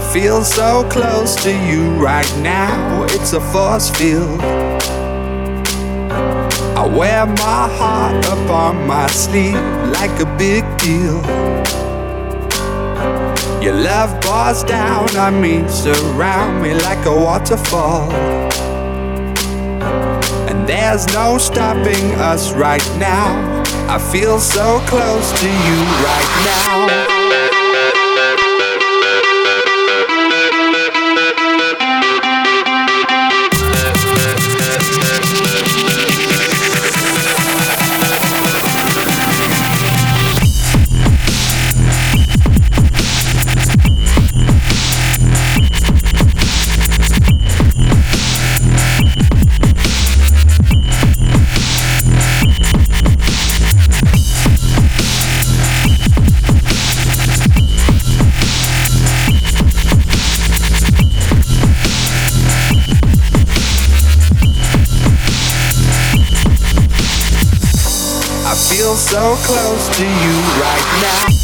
feel so close to you right now. It's a force field. I wear my heart up on my sleeve like a big deal. Your love pours down on me, surround me like a waterfall. And there's no stopping us right now. I feel so close to you right now. I feel so close to you right now.